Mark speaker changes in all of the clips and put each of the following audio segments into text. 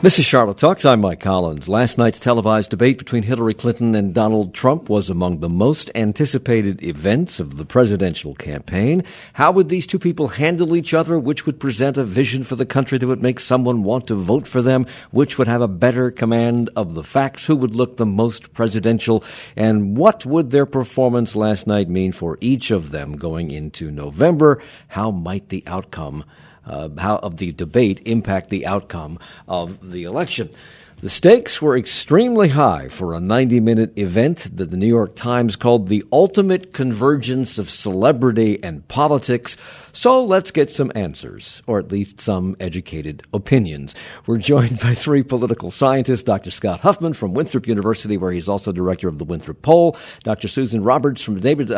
Speaker 1: This is Charlotte Talks. I'm Mike Collins. Last night's televised debate between Hillary Clinton and Donald Trump was among the most anticipated events of the presidential campaign. How would these two people handle each other? Which would present a vision for the country that would make someone want to vote for them? Which would have a better command of the facts? Who would look the most presidential? And what would their performance last night mean for each of them going into November? How might the outcome how of the debate impact the outcome of the election? The stakes were extremely high for a 90-minute event that the New York Times called the ultimate convergence of celebrity and politics. So let's get some answers, or at least some educated opinions. We're joined by three political scientists, Dr. Scott Huffman from Winthrop University, where he's also director of the Winthrop Poll, Dr. Susan Roberts from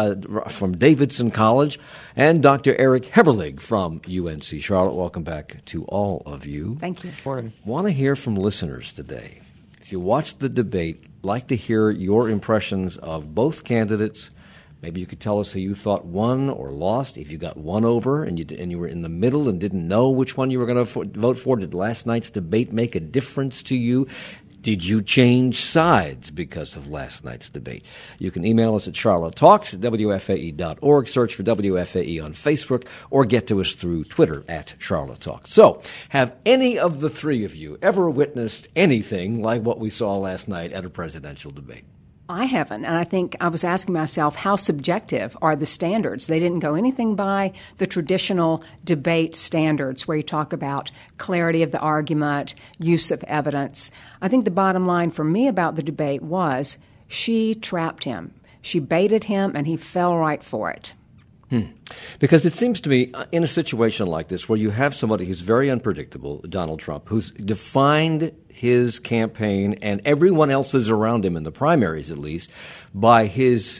Speaker 1: Davidson College, and Dr. Eric Heberlig from UNC Charlotte. Welcome back to all of you.
Speaker 2: Thank you.
Speaker 1: Morning. Want to hear from listeners today. If you watched the debate, like to hear your impressions of both candidates. Maybe you could tell us who you thought won or lost. If you got one over and you were in the middle and didn't know which one you were going to vote for, did last night's debate make a difference to you? Did you change sides because of last night's debate? You can email us at charlottetalks@wfae.org, search for WFAE on Facebook, or get to us through Twitter at Charlotte Talks. So, have any of the three of you ever witnessed anything like what we saw last night at a presidential debate?
Speaker 2: I haven't, and I think I was asking myself, how subjective are the standards? They didn't go anything by the traditional debate standards where you talk about clarity of the argument, use of evidence. I think the bottom line for me about the debate was she trapped him. She baited him, and he fell right for it.
Speaker 1: Because it seems to me, in a situation like this, where you have somebody who's very unpredictable, Donald Trump, who's defined his campaign and everyone else's around him in the primaries, at least, by his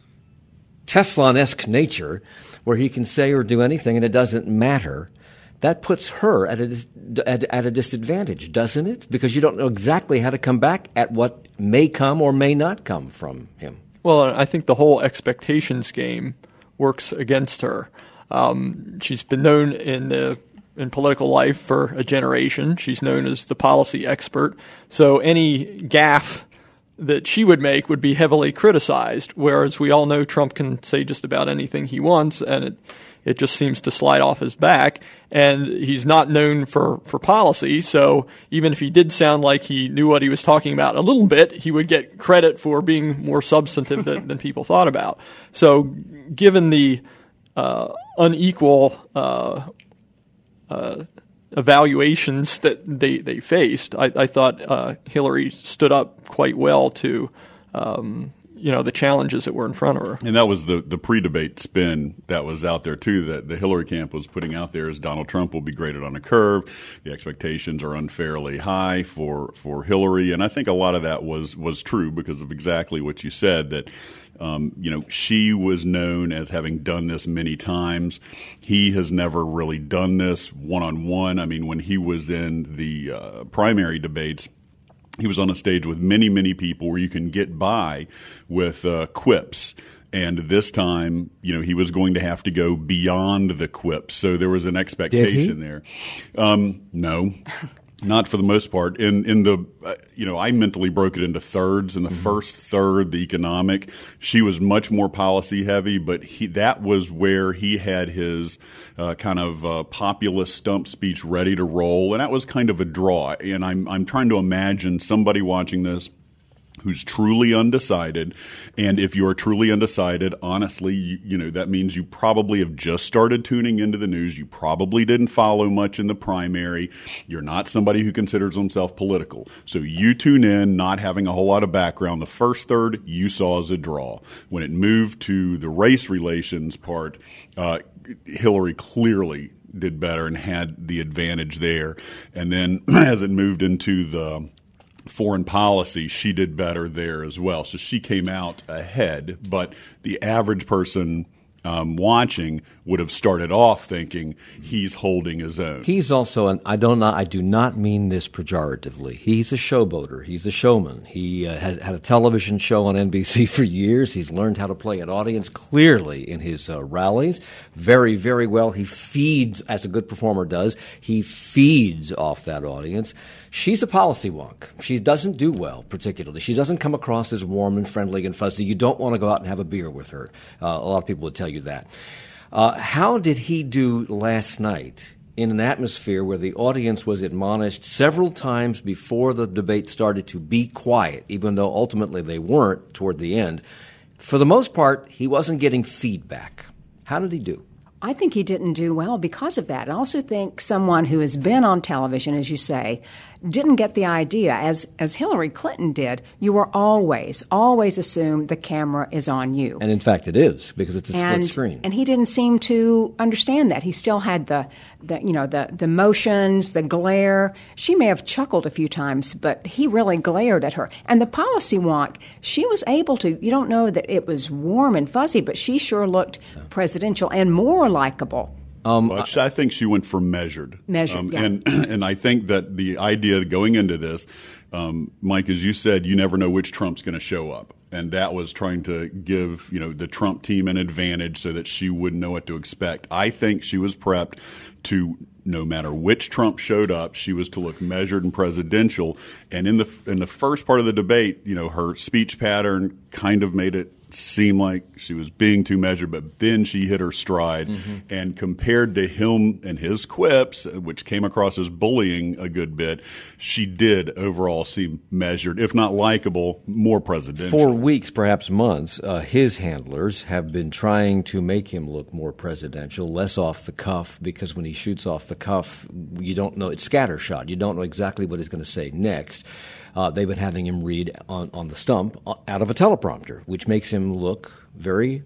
Speaker 1: Teflon-esque nature, where he can say or do anything and it doesn't matter, that puts her at a disadvantage, doesn't it? Because you don't know exactly how to come back at what may come or may not come from him.
Speaker 3: Well, I think the whole expectations game works against her. She's been known in political life for a generation. She's known as the policy expert. So any gaffe that she would make would be heavily criticized, whereas we all know Trump can say just about anything he wants, and it just seems to slide off his back. And he's not known for policy, so even if he did sound like he knew what he was talking about a little bit, he would get credit for being more substantive than people thought about. So given the unequal evaluations that they faced, I thought Hillary stood up quite well to the challenges that were in front of her.
Speaker 4: And that was the pre-debate spin that was out there, too, that the Hillary camp was putting out there is Donald Trump will be graded on a curve. The expectations are unfairly high for Hillary. And I think a lot of that was true because of exactly what you said, that she was known as having done this many times. He has never really done this one-on-one. I mean, when he was in the primary debates, he was on a stage with many, many people where you can get by with quips. And this time, he was going to have to go beyond the quips. So there was an expectation there. No. Not for the most part. In the, I mentally broke it into thirds. In the first third, the economic, she was much more policy heavy, but that was where he had his kind of populist stump speech ready to roll, and that was kind of a draw. And I'm trying to imagine somebody watching this who's truly undecided. And if you're truly undecided, honestly, that means you probably have just started tuning into the news. You probably didn't follow much in the primary. You're not somebody who considers himself political. So you tune in, not having a whole lot of background. The first third you saw as a draw. When it moved to the race relations part, Hillary clearly did better and had the advantage there. And then as it moved into the foreign policy, she did better there as well. So she came out ahead, but the average person watching would have started off thinking he's holding his own.
Speaker 1: He's also, and I do not mean this pejoratively, he's a showboater. He's a showman. He has had a television show on NBC for years. He's learned how to play an audience clearly in his rallies very, very well. He feeds, as a good performer does, he feeds off that audience. She's a policy wonk. She doesn't do well, particularly. She doesn't come across as warm and friendly and fuzzy. You don't want to go out and have a beer with her. A lot of people would tell you that. How did he do last night in an atmosphere where the audience was admonished several times before the debate started to be quiet, even though ultimately they weren't toward the end? For the most part, he wasn't getting feedback. How did he do?
Speaker 2: I think he didn't do well because of that. I also think someone who has been on television, as you say, didn't get the idea, as Hillary Clinton did. You were always assume the camera is on you.
Speaker 1: And in fact, it is, because it's a split screen.
Speaker 2: And he didn't seem to understand that. He still had the motions, the glare. She may have chuckled a few times, but he really glared at her. And the policy wonk, she was able to, you don't know that it was warm and fuzzy, but she sure looked presidential and more likable.
Speaker 4: I think she went for measured.
Speaker 2: Measured, yeah.
Speaker 4: And I think that the idea going into this, Mike, as you said, you never know which Trump's going to show up. And that was trying to give, the Trump team an advantage so that she wouldn't know what to expect. I think she was prepped to, no matter which Trump showed up, she was to look measured and presidential. And in the first part of the debate, her speech pattern kind of made it seem like she was being too measured, but then she hit her stride. Mm-hmm. And compared to him and his quips, which came across as bullying a good bit, she did overall seem measured, if not likable, more presidential.
Speaker 1: For weeks, perhaps months, his handlers have been trying to make him look more presidential, less off the cuff, because when he shoots off the cuff, you don't know, it's scattershot. You don't know exactly what he's going to say next. They've been having him read on the stump out of a teleprompter, which makes him look very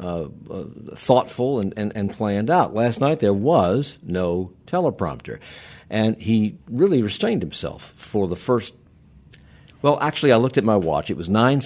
Speaker 1: thoughtful and planned out. Last night there was no teleprompter, and he really restrained himself for the first. Well, actually, I looked at my watch. It was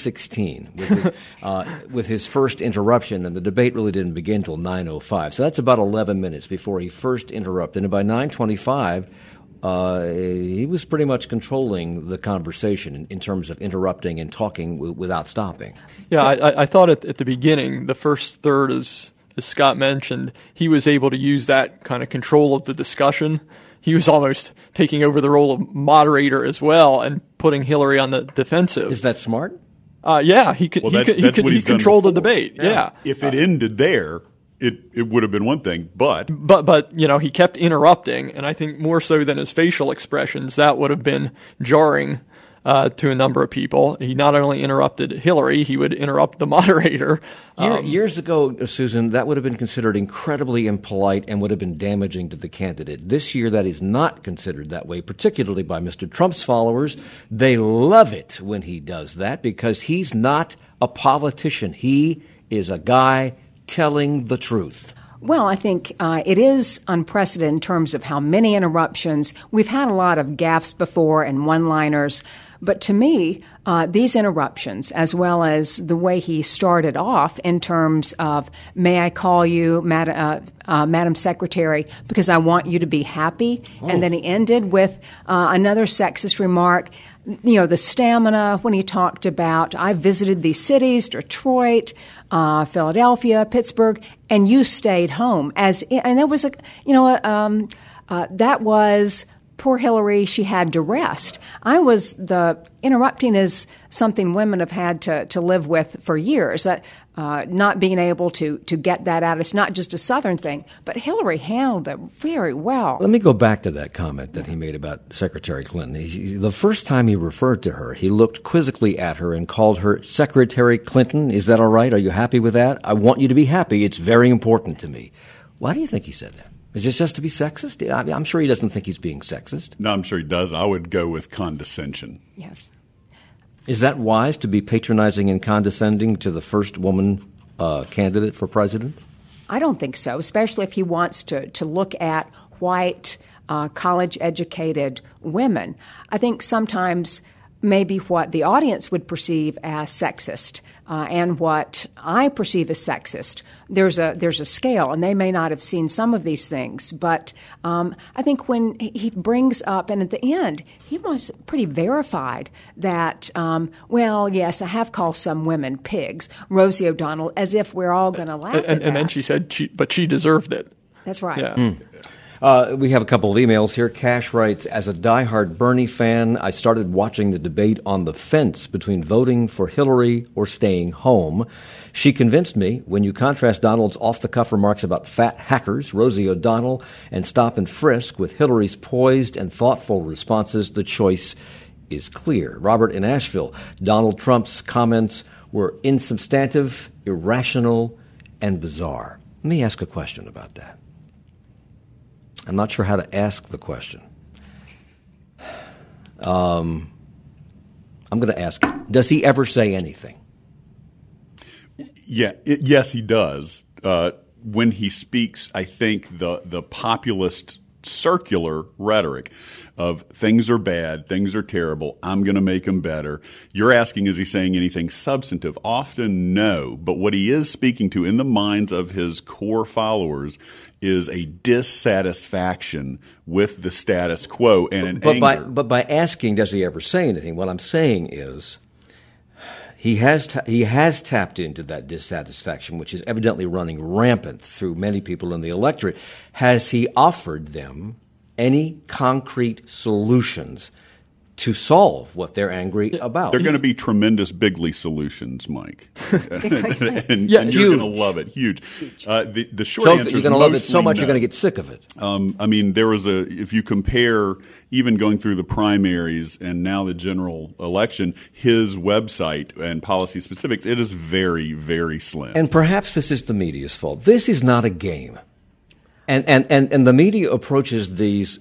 Speaker 1: 9:16 with his first interruption, and the debate really didn't begin until 9:05. So that's about 11 minutes before he first interrupted. And by 9:25, he was pretty much controlling the conversation in terms of interrupting and talking without stopping.
Speaker 3: Yeah, I thought at the beginning, the first third, as Scott mentioned, he was able to use that kind of control of the discussion. He was almost taking over the role of moderator as well and putting Hillary on the defensive.
Speaker 1: Is that smart?
Speaker 3: Yeah, he could control the debate. Yeah.
Speaker 4: If it ended there, it would have been one thing, but
Speaker 3: he kept interrupting, and I think more so than his facial expressions, that would have been jarring to a number of people. He not only interrupted Hillary, he would interrupt the moderator.
Speaker 1: Years ago, Susan, that would have been considered incredibly impolite and would have been damaging to the candidate. This year, that is not considered that way, particularly by Mr. Trump's followers. They love it when he does that because he's not a politician. He is a guy telling the truth.
Speaker 2: Well, I think it is unprecedented in terms of how many interruptions. We've had a lot of gaffes before and one-liners, but to me, these interruptions, as well as the way he started off in terms of, may I call you, Madam Secretary, because I want you to be happy, and then he ended with another sexist remark. The stamina when he talked about, I visited these cities, Detroit, Philadelphia, Pittsburgh, and you stayed home. And there was that was poor Hillary. She had to rest. Interrupting is something women have had to live with for years. Not being able to get that out. It's not just a Southern thing, but Hillary handled it very well.
Speaker 1: Let me go back to that comment that he made about Secretary Clinton. The first time he referred to her, he looked quizzically at her and called her Secretary Clinton. Is that all right? Are you happy with that? I want you to be happy. It's very important to me. Why do you think he said that? Is this just to be sexist? I'm sure he doesn't think he's being sexist.
Speaker 4: No, I'm sure he does. I would go with condescension.
Speaker 2: Yes.
Speaker 1: Is that wise to be patronizing and condescending to the first woman candidate for president?
Speaker 2: I don't think so, especially if he wants to look at white, college-educated women. I think sometimes maybe what the audience would perceive as sexist and what I perceive as sexist. There's a scale, and they may not have seen some of these things. But I think when he brings up, and at the end, he was pretty verified that, well, yes, I have called some women pigs, Rosie O'Donnell, as if we're all going to laugh at that.
Speaker 3: And then she said, but she deserved it.
Speaker 2: That's right.
Speaker 3: Yeah.
Speaker 1: We have a couple of emails here. Cash writes, as a diehard Bernie fan, I started watching the debate on the fence between voting for Hillary or staying home. She convinced me when you contrast Donald's off-the-cuff remarks about fat hackers, Rosie O'Donnell, and stop and frisk with Hillary's poised and thoughtful responses, the choice is clear. Robert in Asheville, Donald Trump's comments were insubstantive, irrational, and bizarre. Let me ask a question about that. I'm not sure how to ask the question. I'm going to ask it. Does he ever say anything?
Speaker 4: Yeah, yes, he does. When he speaks, I think the populist circular rhetoric of things are bad, things are terrible, I'm going to make them better. You're asking, is he saying anything substantive? Often no. But what he is speaking to in the minds of his core followers is a dissatisfaction with the status quo and an anger.
Speaker 1: But by asking, does he ever say anything? What I'm saying is he has tapped into that dissatisfaction, which is evidently running rampant through many people in the electorate. Has he offered them any concrete solutions to solve what they're angry about?
Speaker 4: They're going to be tremendous bigly solutions, Mike. and you're going to love it. Huge. The short answer is
Speaker 1: you're going to love it so much
Speaker 4: no.
Speaker 1: you're going to get sick of it.
Speaker 4: I mean, there was if you compare even going through the primaries and now the general election, his website and policy specifics, it is very, very slim.
Speaker 1: And perhaps this is the media's fault. This is not a game. And the media approaches these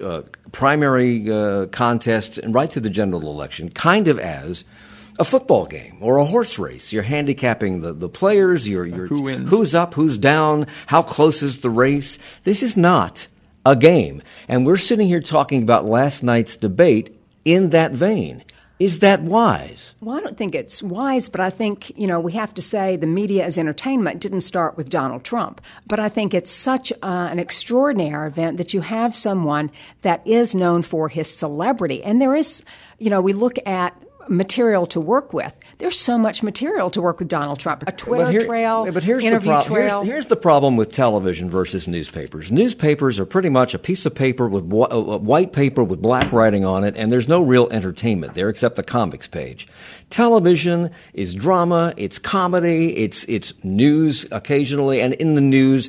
Speaker 1: primary contests and right through the general election kind of as a football game or a horse race. You're handicapping the players. You're
Speaker 3: who wins?
Speaker 1: Who's up, who's down, how close is the race. This is not a game. And we're sitting here talking about last night's debate in that vein. Is that wise?
Speaker 2: Well, I don't think it's wise, but I think, we have to say the media as entertainment didn't start with Donald Trump. But I think it's such an extraordinary event that you have someone that is known for his celebrity. And there is, we look at material to work with. There's so much material to work with Donald Trump. A Twitter trail, interview trail.
Speaker 1: Here's the problem with television versus newspapers. Newspapers are pretty much a piece of paper with white paper with black writing on it, and there's no real entertainment there except the comics page. Television is drama, it's comedy, it's news occasionally, and in the news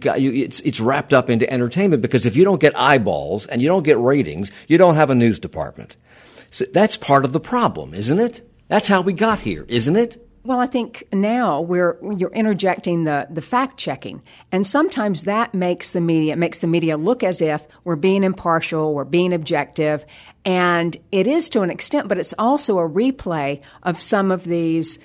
Speaker 1: it's wrapped up into entertainment because if you don't get eyeballs and you don't get ratings, you don't have a news department. So that's part of the problem, isn't it? That's how we got here, isn't it?
Speaker 2: Well, I think now you're interjecting the fact checking, and sometimes that makes the media look as if we're being impartial, we're being objective, and it is to an extent, but it's also a replay of some of these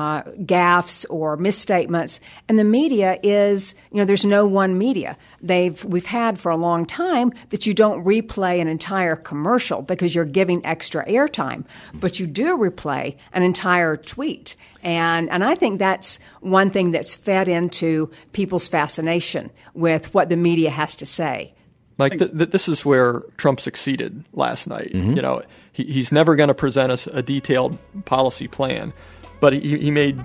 Speaker 2: gaffes or misstatements. And the media is, there's no one media. We've had for a long time that you don't replay an entire commercial because you're giving extra airtime, but you do replay an entire tweet. And I think that's one thing that's fed into people's fascination with what the media has to say.
Speaker 3: Mike, this is where Trump succeeded last night. Mm-hmm. He's never going to present us a detailed policy plan, but he made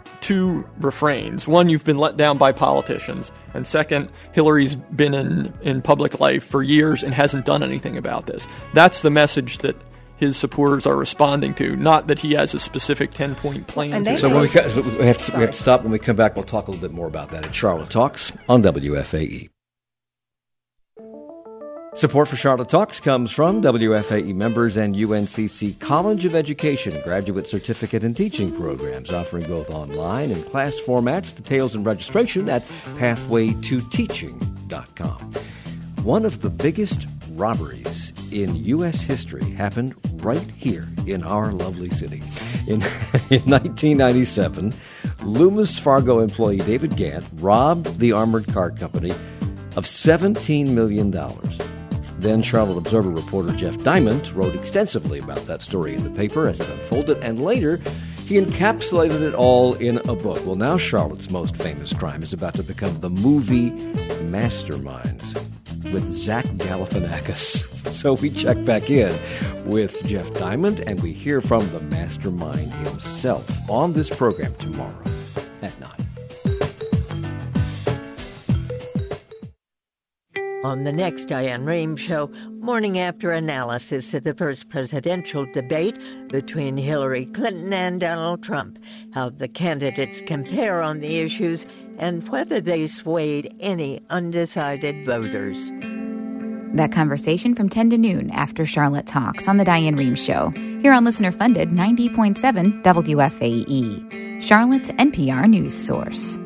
Speaker 3: two refrains. One, you've been let down by politicians, and second, Hillary's been in public life for years and hasn't done anything about this. That's the message that his supporters are responding to, not that he has a specific 10-point plan.
Speaker 1: So we have to stop. When we come back, we'll talk a little bit more about that at Charlotte Talks on WFAE. Support for Charlotte Talks comes from WFAE members and UNCC College of Education graduate certificate and teaching programs, offering both online and class formats. Details and registration at pathwaytoteaching.com. One of the biggest robberies in U.S. history happened right here in our lovely city. In 1997, Loomis Fargo employee David Gant robbed the Armored Car Company of $17 million. Then Charlotte Observer reporter Jeff Diamond wrote extensively about that story in the paper as it unfolded, and later he encapsulated it all in a book. Well, now Charlotte's most famous crime is about to become the movie Masterminds with Zach Galifianakis. So we check back in with Jeff Diamond, and we hear from the mastermind himself on this program tomorrow at 9.
Speaker 5: On the next Diane Rehm Show, morning after analysis of the first presidential debate between Hillary Clinton and Donald Trump, how the candidates compare on the issues, and whether they swayed any undecided voters.
Speaker 6: That conversation from 10 to noon after Charlotte Talks on The Diane Rehm Show, here on listener-funded 90.7 WFAE, Charlotte's NPR news source.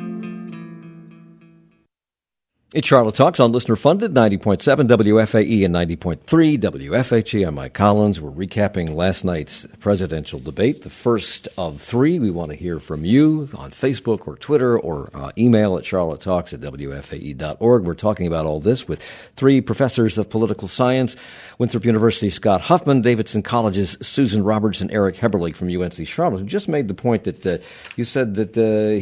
Speaker 1: It's Charlotte Talks on listener-funded 90.7 WFAE and 90.3 WFHE. I'm Mike Collins. We're recapping last night's presidential debate, the first of three. We want to hear from you on Facebook or Twitter or email at charlottetalks@wfae.org. We're talking about all this with three professors of political science, Winthrop University's Scott Huffman, Davidson College's Susan Roberts, and Eric Heberle from UNC Charlotte, who just made the point that you said that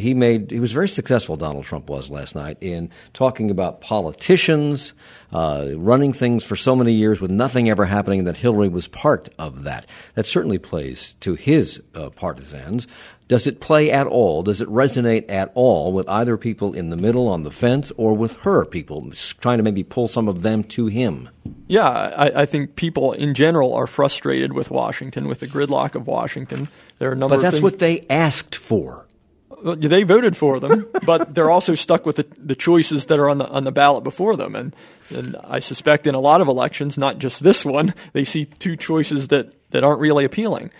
Speaker 1: he was very successful, Donald Trump was last night, in talking about politicians running things for so many years with nothing ever happening, and that Hillary was part of that. That certainly plays to his partisans. Does it play at all? Does it resonate at all with either people in the middle on the fence or with her people trying to maybe pull some of them to him?
Speaker 3: Yeah, I think people in general are frustrated with Washington, with the gridlock of Washington. There are a number of things.
Speaker 1: But that's what they asked for.
Speaker 3: They voted for them, but they're also stuck with the choices that are on the ballot before them. And I suspect in a lot of elections, not just this one, they see two choices that aren't really appealing.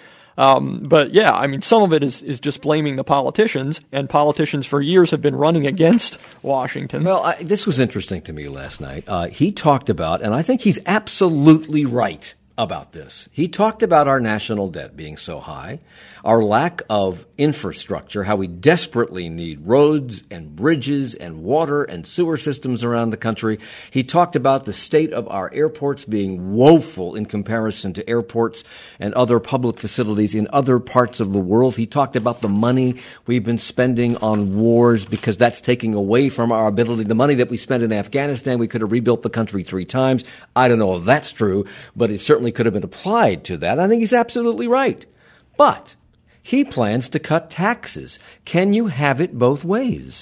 Speaker 3: But yeah, I mean, some of it is just blaming the politicians, and politicians for years have been running against Washington.
Speaker 1: Well, this was interesting to me last night. He talked about, and I think he's absolutely right about this. He talked about our national debt being so high, our lack of infrastructure, how we desperately need roads and bridges and water and sewer systems around the country. He talked about the state of our airports being woeful in comparison to airports and other public facilities in other parts of the world. He talked about the money we've been spending on wars because that's taking away from our ability. The money that we spent in Afghanistan, we could have rebuilt the country 3 times. I don't know if that's true, but it certainly could have been applied to that. I think he's absolutely right. But he plans to cut taxes. Can you have it both ways?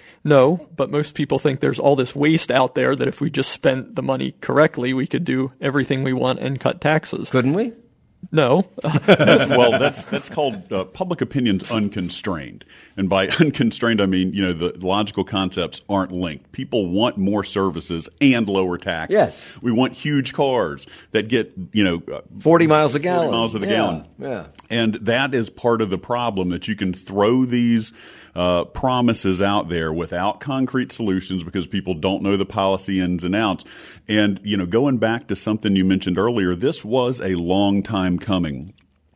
Speaker 3: No, but most people think there's all this waste out there that if we just spent the money correctly, we could do everything we want and cut taxes.
Speaker 1: Couldn't we?
Speaker 3: No.
Speaker 4: Well, that's called public opinion's unconstrained. And by unconstrained, I mean, the logical concepts aren't linked. People want more services and lower taxes.
Speaker 1: Yes.
Speaker 4: We want huge cars that get,
Speaker 1: 40 miles a gallon.
Speaker 4: 40 miles to the gallon.
Speaker 1: Yeah.
Speaker 4: And that is part of the problem, that you can throw these promises out there without concrete solutions because people don't know the policy ins and outs. And, going back to something you mentioned earlier, this was a long time coming.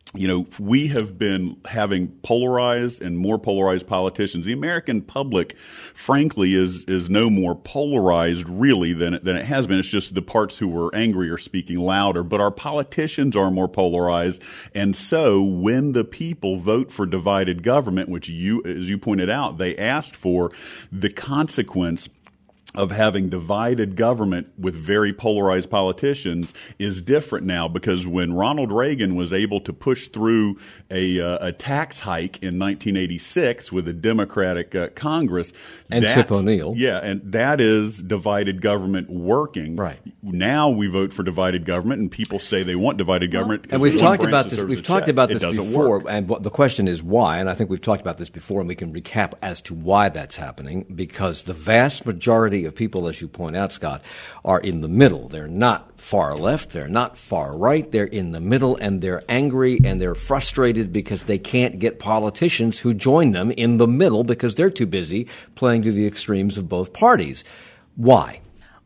Speaker 4: We have been having polarized and more polarized politicians. The American public, frankly, is no more polarized really than it has been. It's just the parts who were angry are speaking louder. But our politicians are more polarized. And so when the people vote for divided government, which as you pointed out, they asked for, the consequence of having divided government with very polarized politicians is different now, because when Ronald Reagan was able to push through a tax hike in 1986 with a Democratic Congress.
Speaker 1: And Tip O'Neill.
Speaker 4: Yeah, and that is divided government working.
Speaker 1: Right.
Speaker 4: Now we vote for divided government, and people say they want divided government.
Speaker 1: And we've talked about this. We've talked about this before,
Speaker 4: work.
Speaker 1: and the question is why. And I think we've talked about this before, and we can recap as to why that's happening. Because the vast majority of people, as you point out, Scott, are in the middle. They're not far left. They're not far right. They're in the middle, and they're angry and they're frustrated because they can't get politicians who join them in the middle because they're too busy playing to the extremes of both parties. Why?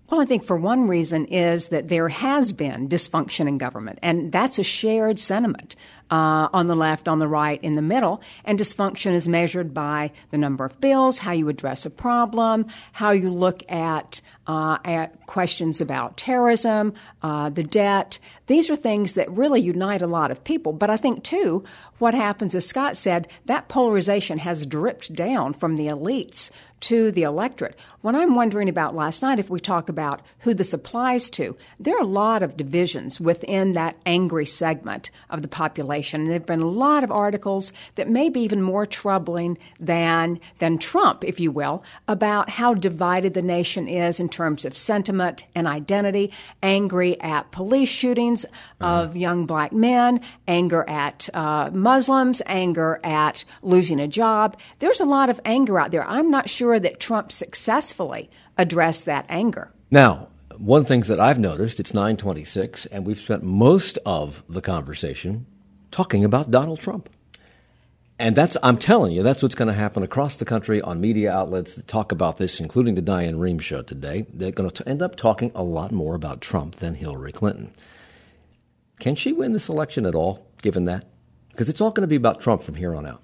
Speaker 2: Well, I think for one reason is that there has been dysfunction in government, and that's a shared sentiment on the left, on the right, in the middle. And dysfunction is measured by the number of bills, how you address a problem, how you look at questions about terrorism, the debt. These are things that really unite a lot of people. But I think, too, what happens, as Scott said, that polarization has dripped down from the elites to the electorate. What I'm wondering about last night, if we talk about who this applies to, there are a lot of divisions within that angry segment of the population. And there have been a lot of articles that may be even more troubling than Trump, if you will, about how divided the nation is in terms of sentiment and identity, angry at police shootings of young black men, anger at Muslims, anger at losing a job. There's a lot of anger out there. I'm not sure that Trump successfully addressed that anger.
Speaker 1: Now, one thing that I've noticed, it's 9:26, and we've spent most of the conversation talking about Donald Trump. And I'm telling you, that's what's going to happen across the country on media outlets that talk about this, including the Diane Rehm show today. They're going to end up talking a lot more about Trump than Hillary Clinton. Can she win this election at all, given that? Because it's all going to be about Trump from here on out.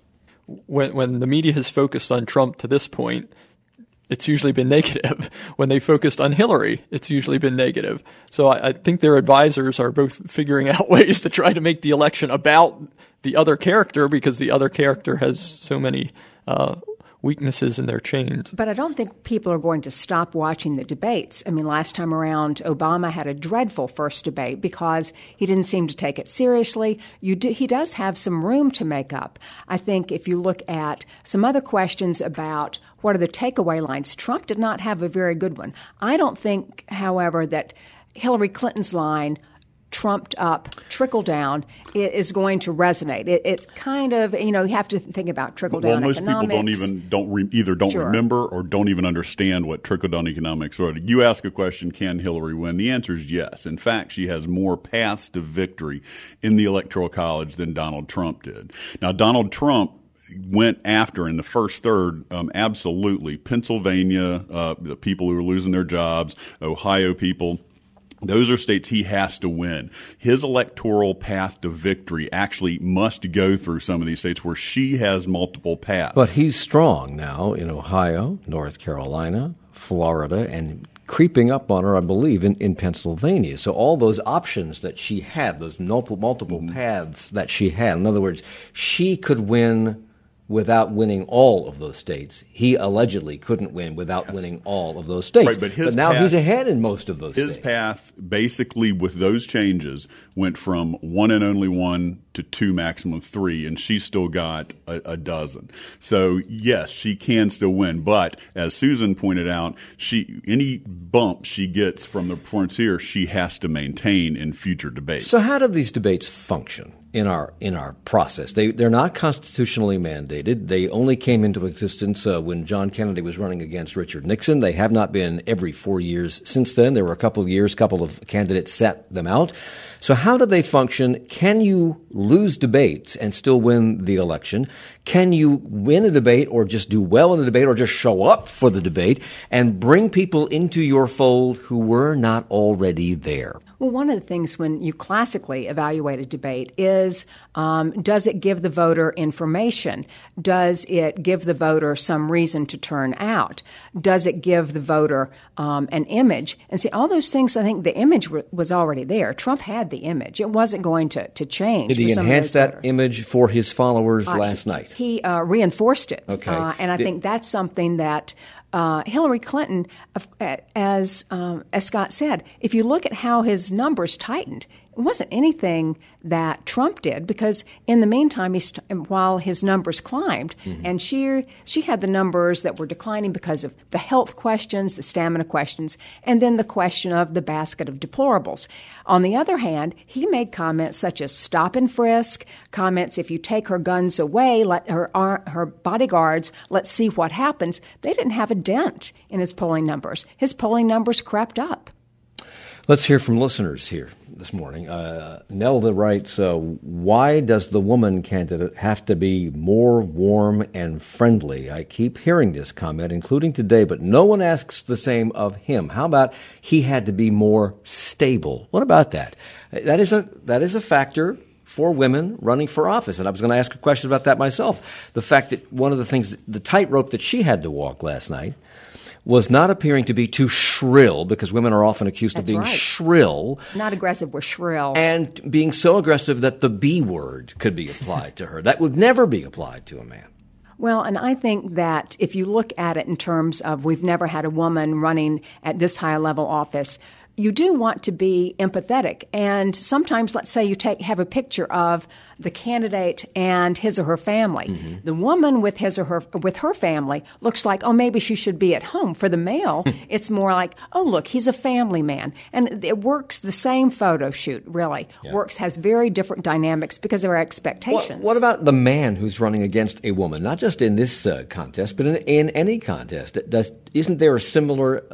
Speaker 3: When the media has focused on Trump to this point, it's usually been negative. When they focused on Hillary, it's usually been negative. So I think their advisors are both figuring out ways to try to make the election about the other character, because the other character has so many weaknesses in their chains.
Speaker 2: But I don't think people are going to stop watching the debates. I mean, last time around, Obama had a dreadful first debate because he didn't seem to take it seriously. He does have some room to make up. I think if you look at some other questions about what are the takeaway lines, Trump did not have a very good one. I don't think, however, that Hillary Clinton's line, trumped up, trickle down, is going to resonate. It kind of, you have to think about trickle down
Speaker 4: economics.
Speaker 2: Well,
Speaker 4: most people don't remember or don't even understand what trickle down economics are. You ask a question, can Hillary win? The answer is yes. In fact, she has more paths to victory in the Electoral College than Donald Trump did. Now, Donald Trump went after in the first third, absolutely. Pennsylvania, the people who are losing their jobs, Ohio people. Those are states he has to win. His electoral path to victory actually must go through some of these states where she has multiple paths.
Speaker 1: But he's strong now in Ohio, North Carolina, Florida, and creeping up on her, I believe, in Pennsylvania. So all those options that she had, those multiple paths that she had, in other words, she could win without winning all of those states. He allegedly couldn't win without winning all of those states.
Speaker 4: Right,
Speaker 1: but now he's ahead in most of those states.
Speaker 4: His path, basically, with those changes, went from one and only one to two, maximum three, and she's still got a dozen. So, yes, she can still win. But, as Susan pointed out, any bump she gets from the frontier, she has to maintain in future debates.
Speaker 1: So how do these debates function in our process? They're not constitutionally mandated. They only came into existence when John Kennedy was running against Richard Nixon. They have not been every 4 years since then. There were a couple of candidates sat them out. So how do they function? Can you lose debates and still win the election? Can you win a debate or just do well in the debate or just show up for the debate and bring people into your fold who were not already there?
Speaker 2: Well, one of the things when you classically evaluate a debate is, does it give the voter information? Does it give the voter some reason to turn out? Does it give the voter an image? And see, all those things, I think the image was already there. Trump had the image. It wasn't going to change.
Speaker 1: Did he enhance that image for his followers last night?
Speaker 2: He reinforced it.
Speaker 1: Okay.
Speaker 2: And I think that's something that Hillary Clinton, as Scott said, if you look at how his numbers tightened, it wasn't anything that Trump did, because in the meantime, while his numbers climbed, and she had the numbers that were declining because of the health questions, the stamina questions, and then the question of the basket of deplorables. On the other hand, he made comments such as stop and frisk, comments if you take her guns away, let her bodyguards, let's see what happens. They didn't have a dent in his polling numbers. His polling numbers crept up.
Speaker 1: Let's hear from listeners here this morning. Nelda writes, why does the woman candidate have to be more warm and friendly? I keep hearing this comment, including today, but no one asks the same of him. How about he had to be more stable? What about that? That is a factor for women running for office. And I was going to ask a question about that myself. The fact that one of the things, the tightrope that she had to walk last night was not appearing to be too shrill, because women are often accused of being shrill.
Speaker 2: Not aggressive, we're shrill.
Speaker 1: And being so aggressive that the B word could be applied to her. That would never be applied to a man.
Speaker 2: Well, and I think that if you look at it in terms of we've never had a woman running at this high level office, you do want to be empathetic. And sometimes, let's say you have a picture of the candidate and his or her family. Mm-hmm. The woman with her family looks like, oh, maybe she should be at home. For the male, it's more like, oh, look, he's a family man. And it works, the same photo shoot, really. Yeah. Has very different dynamics because of our expectations.
Speaker 1: What about the man who's running against a woman? Not just in this contest, but in any contest. Isn't there a similar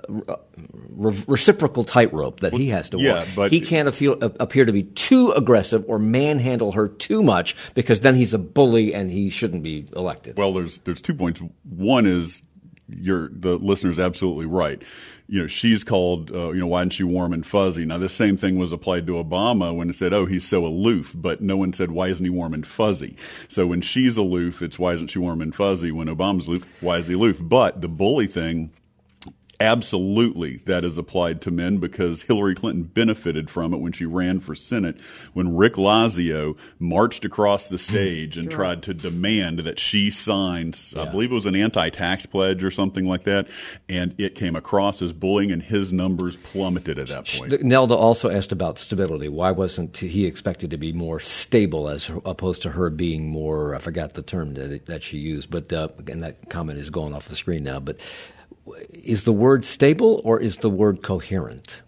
Speaker 1: reciprocal tightrope that he has to walk? But he can't appear to be too aggressive or manhandle her too much, because then he's a bully and he shouldn't be elected.
Speaker 4: Well, there's 2 points. One is the listener's absolutely right. She's called, why isn't she warm and fuzzy? Now, this same thing was applied to Obama when it said, oh, he's so aloof, but no one said, why isn't he warm and fuzzy? So when she's aloof, it's why isn't she warm and fuzzy? When Obama's aloof, why is he aloof? But the bully thing, absolutely, that is applied to men, because Hillary Clinton benefited from it when she ran for Senate, when Rick Lazio marched across the stage and tried to demand that she sign, I believe it was an anti-tax pledge or something like that, and it came across as bullying, and his numbers plummeted at that point.
Speaker 1: Nelda also asked about stability. Why wasn't he expected to be more stable as opposed to her being more, I forgot the term that she used, but and that comment is going off the screen now, but is the word stable or is the word coherent?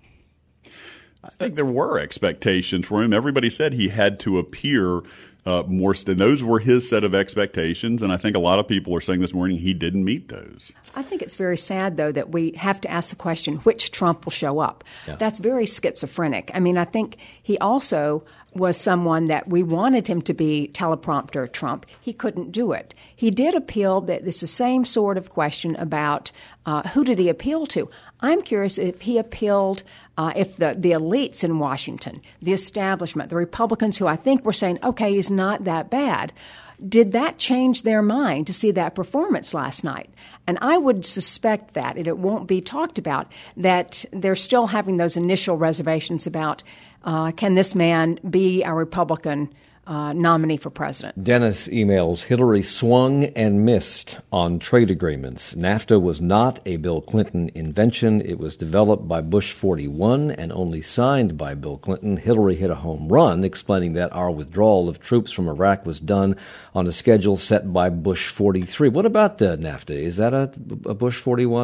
Speaker 4: I think there were expectations for him. Everybody said he had to appear more. Those were his set of expectations, and I think a lot of people are saying this morning he didn't meet those.
Speaker 2: I think it's very sad, though, that we have to ask the question, which Trump will show up? Yeah. That's very schizophrenic. I mean, I think he also was someone that we wanted him to be teleprompter Trump. He couldn't do it. He did appeal. It's the same sort of question about who did he appeal to. I'm curious if he appealed, if the elites in Washington, the establishment, the Republicans who I think were saying, okay, he's not that bad, did that change their mind to see that performance last night? And I would suspect that, and it won't be talked about, that they're still having those initial reservations about can this man be a Republican nominee for president?
Speaker 1: Dennis emails, Hillary swung and missed on trade agreements. NAFTA was not a Bill Clinton invention. It was developed by Bush 41 and only signed by Bill Clinton. Hillary hit a home run, explaining that our withdrawal of troops from Iraq was done on a schedule set by Bush 43. What about the NAFTA? Is that a Bush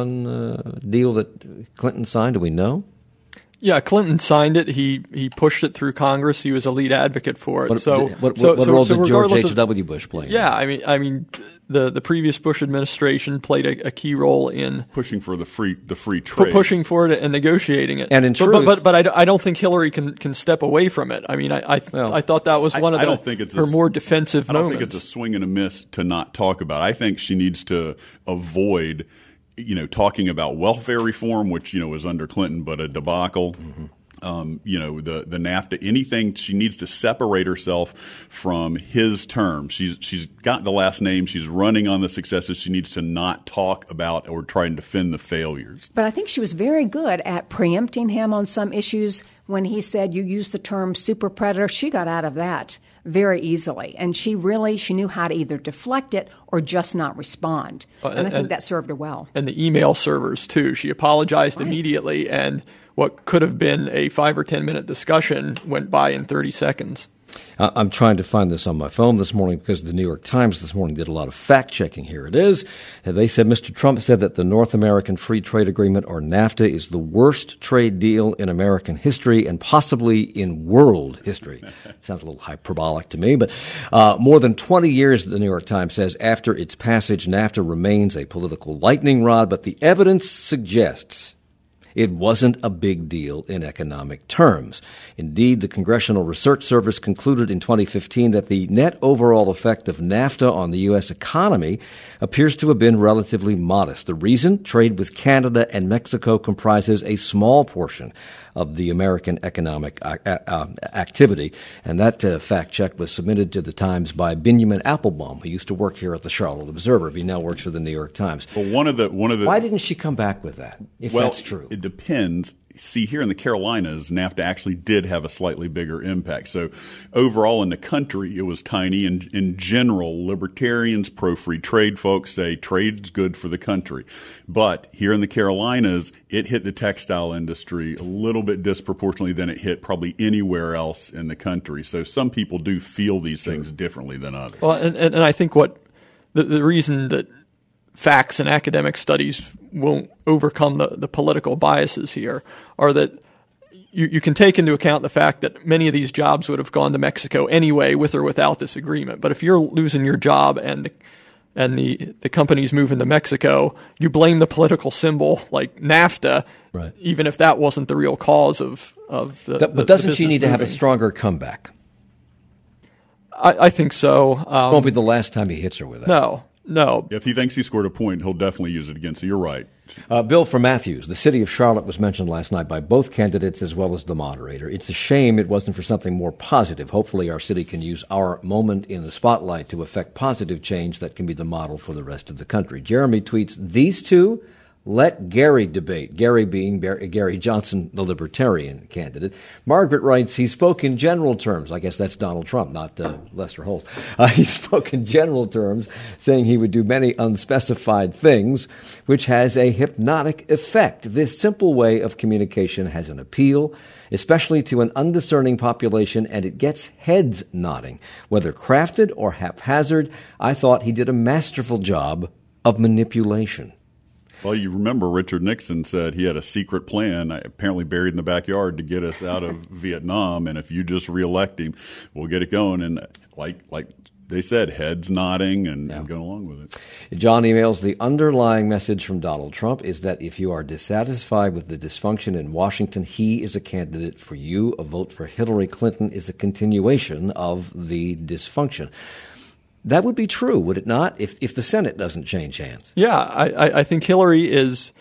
Speaker 1: 41 deal that Clinton signed? Do we know?
Speaker 3: Yeah, Clinton signed it. He pushed it through Congress. He was a lead advocate for it.
Speaker 1: What role did George H.W. Bush play?
Speaker 3: Yeah, I mean, the previous Bush administration played a key role in
Speaker 4: pushing for the free trade,
Speaker 3: pushing for it and negotiating it.
Speaker 1: And in truth,
Speaker 3: but I don't think Hillary can step away from it. I mean, I thought that was one of her more defensive moments.
Speaker 4: I don't think it's a swing and a miss to not talk about. I think she needs to avoid talking about welfare reform, which, was under Clinton, but a debacle. Mm-hmm. The NAFTA, anything, she needs to separate herself from his term. She's got the last name. She's running on the successes. She needs to not talk about or try and defend the failures.
Speaker 2: But I think she was very good at preempting him on some issues. When he said, you used the term super predator, she got out of that very easily. And she knew how to either deflect it or just not respond. And I think that served her well.
Speaker 3: And the email servers, too. She apologized immediately, and what could have been a 5 or 10 minute discussion went by in 30 seconds.
Speaker 1: I'm trying to find this on my phone this morning because the New York Times this morning did a lot of fact-checking. Here it is. They said Mr. Trump said that the North American Free Trade Agreement, or NAFTA, is the worst trade deal in American history and possibly in world history. Sounds a little hyperbolic to me, but more than 20 years, the New York Times says, after its passage, NAFTA remains a political lightning rod, but the evidence suggests it wasn't a big deal in economic terms. Indeed, the Congressional Research Service concluded in 2015 that the net overall effect of NAFTA on the U.S. economy appears to have been relatively modest. The reason? Trade with Canada and Mexico comprises a small portion of the American economic activity. And that fact check was submitted to the Times by Benjamin Applebaum, who used to work here at the Charlotte Observer. He now works for the New York Times.
Speaker 4: Well, one of the
Speaker 1: why didn't she come back with that, if that's true?
Speaker 4: It depends. See, here in the Carolinas, NAFTA actually did have a slightly bigger impact. So overall in the country, it was tiny. And in general, libertarians, pro-free trade folks say trade's good for the country. But here in the Carolinas, it hit the textile industry a little bit disproportionately than it hit probably anywhere else in the country. So some people do feel these things differently than others.
Speaker 3: Well, and I think what the reason that facts and academic studies won't overcome the political biases here are that you can take into account the fact that many of these jobs would have gone to Mexico anyway, with or without this agreement. But if you're losing your job and the company's moving to Mexico, you blame the political symbol like NAFTA,
Speaker 1: right,
Speaker 3: even if that wasn't the real cause of the
Speaker 1: But doesn't
Speaker 3: the
Speaker 1: she need to have a
Speaker 3: moving.
Speaker 1: stronger comeback?
Speaker 3: I think so.
Speaker 1: It won't be the last time he hits her with that.
Speaker 3: No.
Speaker 4: If he thinks he scored a point, he'll definitely use it against you. You're right.
Speaker 1: Bill from Matthews, the city of Charlotte was mentioned last night by both candidates as well as the moderator. It's a shame it wasn't for something more positive. Hopefully our city can use our moment in the spotlight to effect positive change that can be the model for the rest of the country. Jeremy tweets, these two, let Gary debate. Gary being Gary Johnson, the Libertarian candidate. Margaret writes, he spoke in general terms. I guess that's Donald Trump, not Lester Holt. He spoke in general terms, saying he would do many unspecified things, which has a hypnotic effect. This simple way of communication has an appeal, especially to an undiscerning population, and it gets heads nodding. Whether crafted or haphazard, I thought he did a masterful job of manipulation.
Speaker 4: Well, you remember Richard Nixon said he had a secret plan, apparently buried in the backyard, to get us out of Vietnam. And if you just reelect him, we'll get it going. And like they said, heads nodding and going along with it.
Speaker 1: John emails, the underlying message from Donald Trump is that if you are dissatisfied with the dysfunction in Washington, he is a candidate for you. A vote for Hillary Clinton is a continuation of the dysfunction. That would be true, would it not, if the Senate doesn't change hands?
Speaker 3: Yeah, I think Hillary is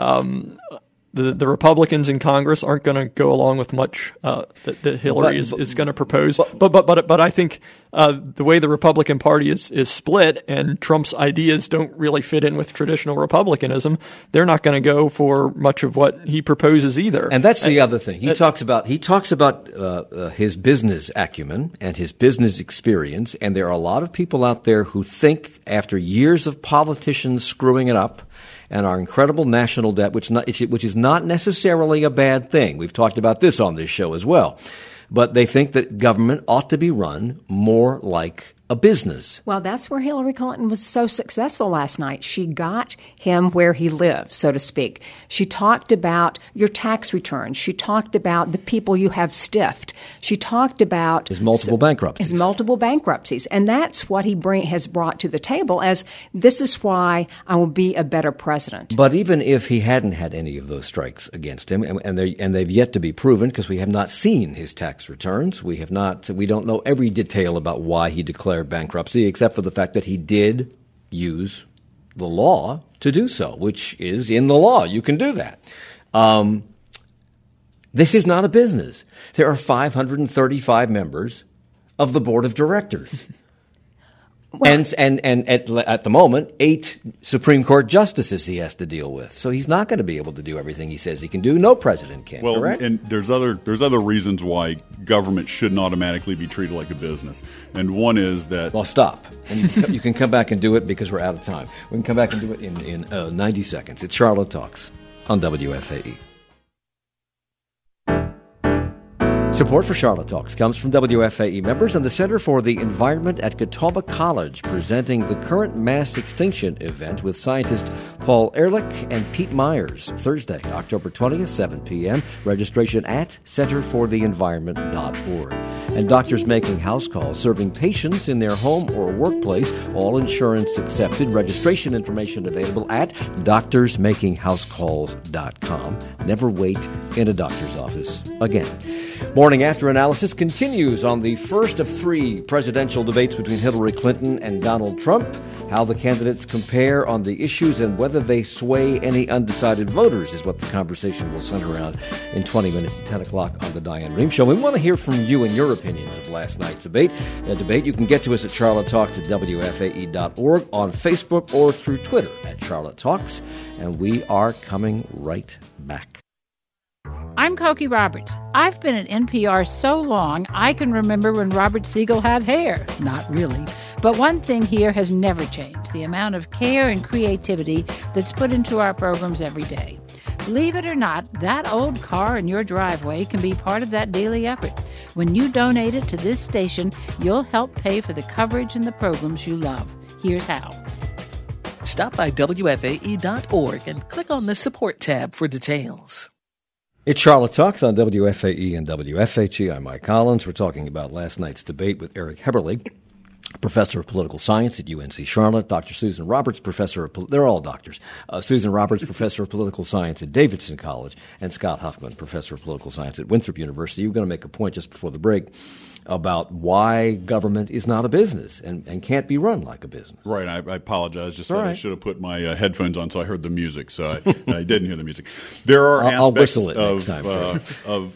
Speaker 3: the Republicans in Congress aren't going to go along with much that Hillary is going to propose. But I think the way the Republican Party is split and Trump's ideas don't really fit in with traditional Republicanism, they're not going to go for much of what he proposes either.
Speaker 1: And that's the other thing. He talks about his business acumen and his business experience, and there are a lot of people out there who think after years of politicians screwing it up and our incredible national debt, which is not necessarily a bad thing. We've talked about this on this show as well. But they think that government ought to be run more like a business.
Speaker 2: Well, that's where Hillary Clinton was so successful last night. She got him where he lives, so to speak. She talked about your tax returns. She talked about the people you have stiffed. She talked about
Speaker 1: his multiple bankruptcies.
Speaker 2: And that's what he has brought to the table as this is why I will be a better president.
Speaker 1: But even if he hadn't had any of those strikes against him, and they've yet to be proven because we have not seen his tax returns, we don't know every detail about why he declared bankruptcy, except for the fact that he did use the law to do so, which is in the law. You can do that. This is not a business. There are 535 members of the board of directors. Well, and at the moment, 8 Supreme Court justices he has to deal with. So he's not going to be able to do everything he says he can do. No president can, correct?
Speaker 4: And there's other reasons why government shouldn't automatically be treated like a business. And one is that...
Speaker 1: Well, stop. And you can come back and do it because we're out of time. We can come back and do it in 90 seconds. It's Charlotte Talks on WFAE. Support for Charlotte Talks comes from WFAE members and the Center for the Environment at Catawba College, presenting the current mass extinction event with scientist Paul Ehrlich and Pete Myers, Thursday, October 20th, 7 p.m. Registration at centerfortheenvironment.org. And Doctors Making House Calls, serving patients in their home or workplace, all insurance accepted. Registration information available at doctorsmakinghousecalls.com. Never wait in a doctor's office again. Morning After Analysis continues on the first of three presidential debates between Hillary Clinton and Donald Trump, how the candidates compare on the issues and whether they sway any undecided voters is what the conversation will center around in 20 minutes at 10 o'clock on the Diane Rehm Show. We want to hear from you and your opinions of last night's debate. You can get to us at Charlotte Talks at WFAE.org, on Facebook, or through Twitter at Charlotte Talks. And we are coming right back.
Speaker 7: I'm Cokie Roberts. I've been at NPR so long, I can remember when Robert Siegel had hair. Not really. But one thing here has never changed, the amount of care and creativity that's put into our programs every day. Believe it or not, that old car in your driveway can be part of that daily effort. When you donate it to this station, you'll help pay for the coverage and the programs you love. Here's how.
Speaker 8: Stop by WFAE.org and click on the Support tab for details.
Speaker 1: It's Charlotte Talks on WFAE and WFHE. I'm Mike Collins. We're talking about last night's debate with Eric Heberle, professor of political science at UNC Charlotte, Dr. Susan Roberts, professor of they're all doctors. Susan Roberts, professor of political science at Davidson College, and Scott Huffman, professor of political science at Winthrop University. You were going to make a point just before the break about why government is not a business and can't be run like a business.
Speaker 4: Right. I apologize. Just said
Speaker 1: right.
Speaker 4: I should have put my headphones on so I heard the music. So I didn't hear the music. There are
Speaker 1: I'll
Speaker 4: aspects
Speaker 1: whistle it next time.
Speaker 4: of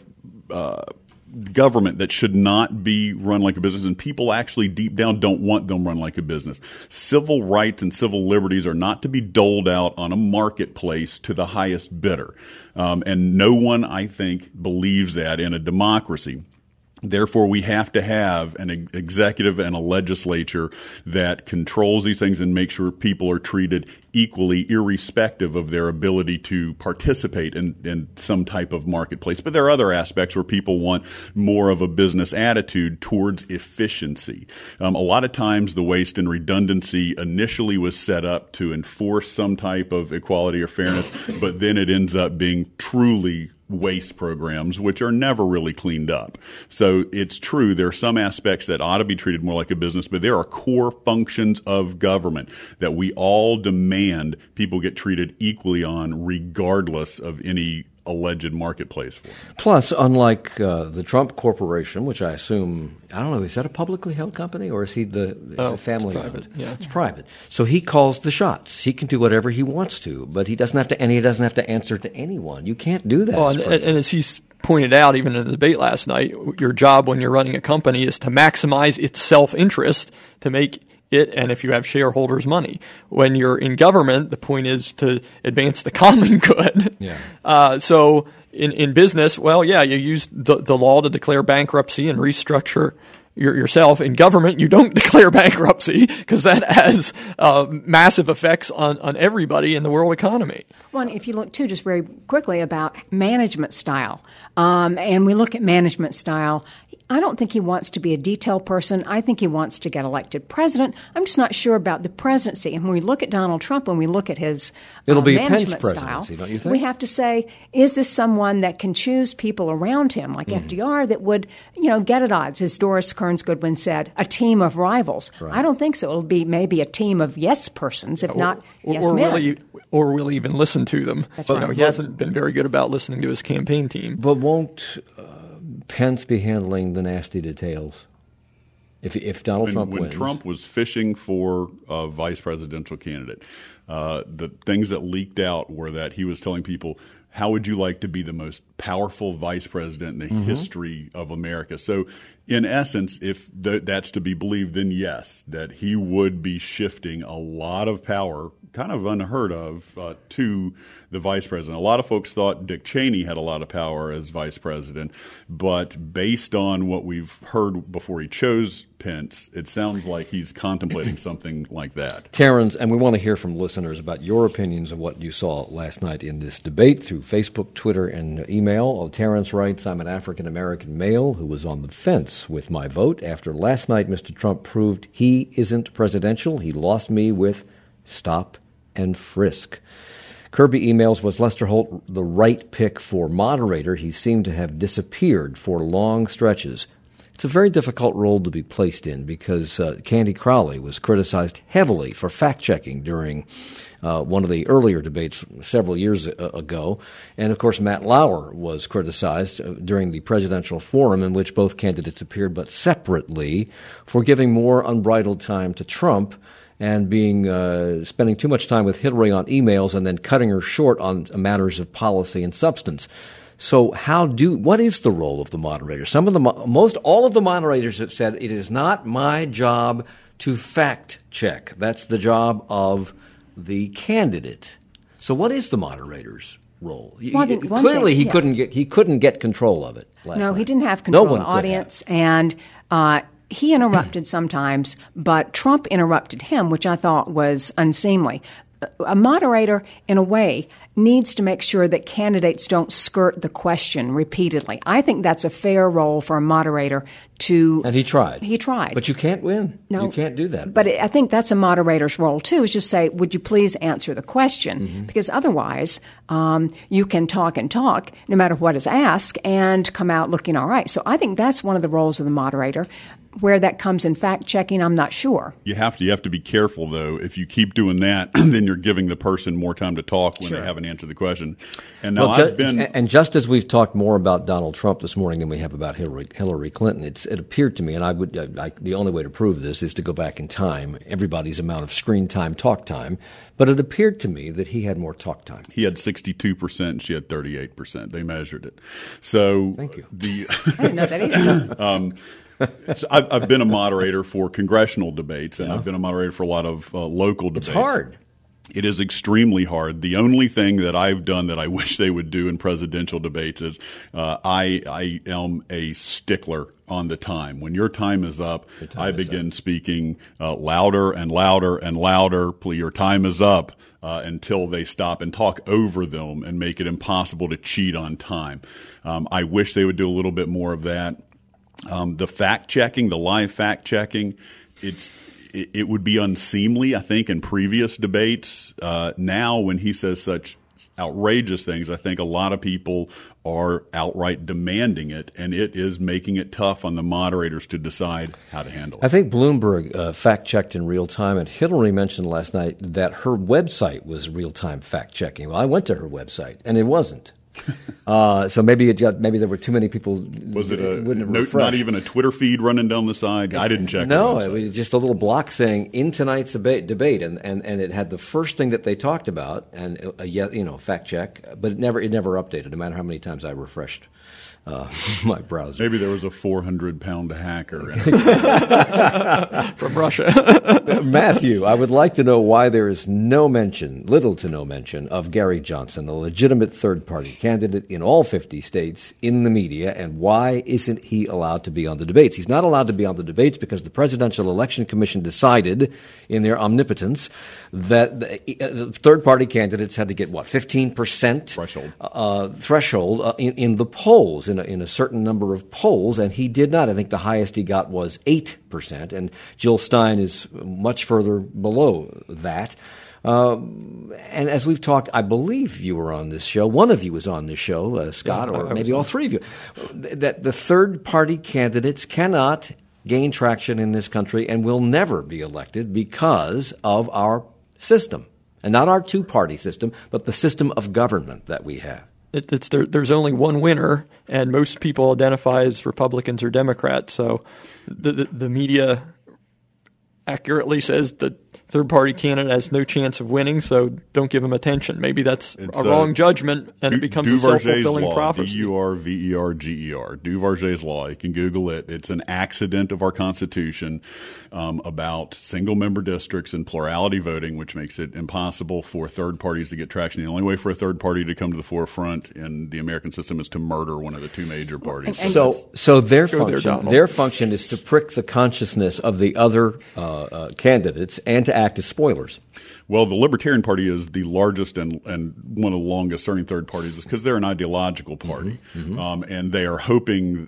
Speaker 4: government that should not be run like a business, and people actually deep down don't want them run like a business. Civil rights and civil liberties are not to be doled out on a marketplace to the highest bidder. And no one, I think, believes that in a democracy. Therefore, we have to have an executive and a legislature that controls these things and makes sure people are treated equally, irrespective of their ability to participate in some type of marketplace. But there are other aspects where people want more of a business attitude towards efficiency. A lot of times the waste and redundancy initially was set up to enforce some type of equality or fairness, but then it ends up being truly waste programs, which are never really cleaned up. So it's true, there are some aspects that ought to be treated more like a business, but there are core functions of government that we all demand people get treated equally on, regardless of any alleged marketplace for.
Speaker 1: Plus, unlike the Trump Corporation, which I assume, I don't know, is that a publicly held company or is he is it family owned?
Speaker 3: Yeah.
Speaker 1: It's private. So he calls the shots. He can do whatever he wants to, but he doesn't have to answer to anyone. You can't do that.
Speaker 3: Well, and as he's pointed out even in the debate last night, your job when you're running a company is to maximize its self-interest to make it, and if you have shareholders, money. When you're in government, the point is to advance the common good.
Speaker 1: Yeah.
Speaker 3: So in business, well, yeah, you use the law to declare bankruptcy and restructure yourself. In government, you don't declare bankruptcy because that has massive effects on everybody in the world economy.
Speaker 2: Well, and if you look, too, just very quickly about management style, and we look at management style, I don't think he wants to be a detail person. I think he wants to get elected president. I'm just not sure about the presidency. And when we look at Donald Trump, when we look at his
Speaker 1: It'll be
Speaker 2: management
Speaker 1: Pence
Speaker 2: style,
Speaker 1: presidency, don't you think?
Speaker 2: we have to say, is this someone that can choose people around him, like FDR, that would, get at odds, as Doris Kearns Goodwin said, a team of rivals?
Speaker 1: Right.
Speaker 2: I don't think so. It'll be maybe a team of yes persons, if not yes men.
Speaker 3: Or will even listen to them.
Speaker 2: That's right.
Speaker 3: He hasn't been very good about listening to his campaign team.
Speaker 1: But won't Pence be handling the nasty details if Donald Trump wins?
Speaker 4: When Trump was fishing for a vice presidential candidate, the things that leaked out were that he was telling people, how would you like to be the most powerful vice president in the history of America? So in essence, if that's to be believed, then yes, that he would be shifting a lot of power kind of unheard of to the vice president. A lot of folks thought Dick Cheney had a lot of power as vice president, but based on what we've heard before he chose Pence, it sounds like he's contemplating something like that.
Speaker 1: Terrence, and we want to hear from listeners about your opinions of what you saw last night in this debate through Facebook, Twitter, and email. Terrence writes, I'm an African-American male who was on the fence with my vote. After last night, Mr. Trump proved he isn't presidential. He lost me with stop and frisk. Kirby emails, was Lester Holt the right pick for moderator? He seemed to have disappeared for long stretches. It's a very difficult role to be placed in because Candy Crowley was criticized heavily for fact-checking during one of the earlier debates several years ago. And, of course, Matt Lauer was criticized during the presidential forum in which both candidates appeared, but separately, for giving more unbridled time to Trump and spending too much time with Hillary on emails and then cutting her short on matters of policy and substance. So what is the role of the moderator? All of the moderators have said it is not my job to fact check. That's the job of the candidate. So what is the moderator's role? Clearly, he couldn't get control of it last night.
Speaker 2: He didn't have control of the audience, and he interrupted sometimes, but Trump interrupted him, which I thought was unseemly. A moderator, in a way, needs to make sure that candidates don't skirt the question repeatedly. I think that's a fair role for a moderator to...
Speaker 1: And he tried.
Speaker 2: He tried.
Speaker 1: But you can't win.
Speaker 2: No.
Speaker 1: You can't do that.
Speaker 2: But I think that's a moderator's role, too, is just say, would you please answer the question?
Speaker 1: Mm-hmm.
Speaker 2: Because otherwise, you can talk and talk, no matter what is asked, and come out looking all right. So I think that's one of the roles of the moderator. Where that comes in fact-checking, I'm not sure. You
Speaker 4: have to be careful, though. If you keep doing that, then you're giving the person more time to talk when they haven't ansed the question. And now
Speaker 1: and just as we've talked more about Donald Trump this morning than we have about Hillary Clinton, it appeared to me, and the only way to prove this is to go back in time, everybody's amount of screen time, talk time, but it appeared to me that he had more talk time.
Speaker 4: He had 62%, and she had 38%. They measured it. So
Speaker 1: thank you.
Speaker 2: I didn't know that either.
Speaker 4: So I've been a moderator for congressional debates, and I've been a moderator for a lot of local debates.
Speaker 1: It's hard.
Speaker 4: It is extremely hard. The only thing that I've done that I wish they would do in presidential debates is I am a stickler on the time. When your time is up, I begin speaking louder and louder and louder. Your time is up. Until they stop and talk over them and make it impossible to cheat on time. I wish they would do a little bit more of that. The fact-checking, the live fact-checking, it would be unseemly, I think, in previous debates. Now, when he says such outrageous things, I think a lot of people are outright demanding it, and it is making it tough on the moderators to decide how to handle it.
Speaker 1: I think Bloomberg fact-checked in real time, and Hillary mentioned last night that her website was real-time fact-checking. Well, I went to her website, and it wasn't. So maybe there were too many people.
Speaker 4: Was it not even a Twitter feed running down the side? I didn't check.
Speaker 1: No, it was just a little block saying in tonight's debate, and it had the first thing that they talked about, and fact check, but it never updated, no matter how many times I refreshed my browser.
Speaker 4: Maybe there was a 400-pound hacker
Speaker 3: from Russia.
Speaker 1: Matthew, I would like to know why there is little to no mention of Gary Johnson, a legitimate third-party candidate in all 50 states in the media, and why isn't he allowed to be on the debates? He's not allowed to be on the debates because the Presidential Election Commission decided in their omnipotence that the third-party candidates had to get, 15% threshold in the polls, in a certain number of polls, and he did not. I think the highest he got was 8%, and Jill Stein is much further below that. And as we've talked, I believe you were on this show. One of you was on this show, Scott, or maybe all three of you, that the third-party candidates cannot gain traction in this country and will never be elected because of our system. And not our two-party system, but the system of government that we have.
Speaker 3: There's only one winner, and most people identify as Republicans or Democrats. So the media accurately says that third-party candidate has no chance of winning, so don't give him attention. Maybe that's a wrong judgment, and it becomes a self-fulfilling prophecy.
Speaker 4: Durverger's Duverger's law. You can Google it. It's an accident of our Constitution about single-member districts and plurality voting, which makes it impossible for third parties to get traction. The only way for a third party to come to the forefront in the American system is to murder one of the two major parties.
Speaker 1: So their function is to prick the consciousness of the other candidates and to act as spoilers.
Speaker 4: Well, the Libertarian Party is the largest and one of the longest serving third parties because they're an ideological party. And they are hoping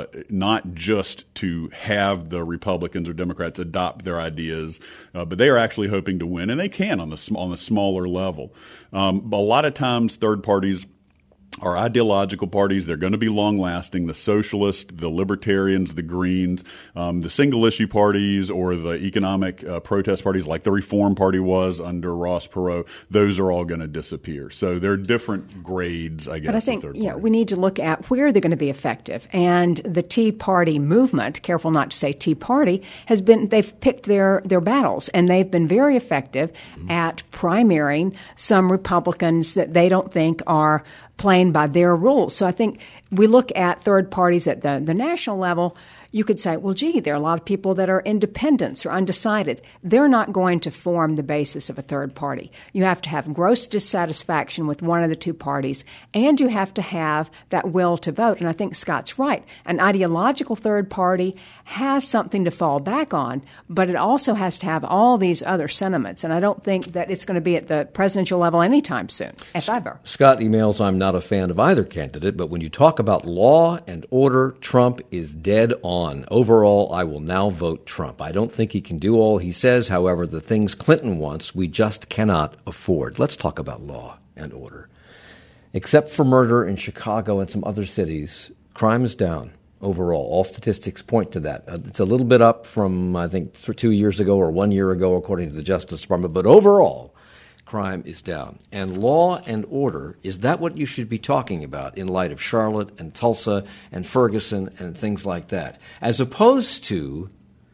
Speaker 4: not just to have the Republicans or Democrats adopt their ideas, but they are actually hoping to win, and they can on the smaller level. A lot of times third parties are ideological parties. They're going to be long-lasting. The socialists, the libertarians, the Greens, the single-issue parties or the economic protest parties like the Reform Party was under Ross Perot, those are all going to disappear. So there are different grades, I guess.
Speaker 2: But I think we need to look at where they're going to be effective. And the Tea Party movement, careful not to say Tea Party, they've picked their battles, and they've been very effective at primarying some Republicans that they don't think are playing by their rules. So I think we look at third parties at the national level. You could say, well, gee, there are a lot of people that are independents or undecided. They're not going to form the basis of a third party. You have to have gross dissatisfaction with one of the two parties, and you have to have that will to vote. And I think Scott's right. An ideological third party has something to fall back on, but it also has to have all these other sentiments. And I don't think that it's going to be at the presidential level anytime soon, if ever.
Speaker 1: Scott emails, I'm not a fan of either candidate, but when you talk about law and order, Trump is dead on. Overall, I will now vote Trump. I don't think he can do all he says. However, the things Clinton wants, we just cannot afford. Let's talk about law and order. Except for murder in Chicago and some other cities, crime is down overall. All statistics point to that. It's a little bit up from, I think, 2 years ago or 1 year ago, according to the Justice Department. But overall, crime is down. And law and order, is that what you should be talking about in light of Charlotte and Tulsa and Ferguson and things like that, as opposed to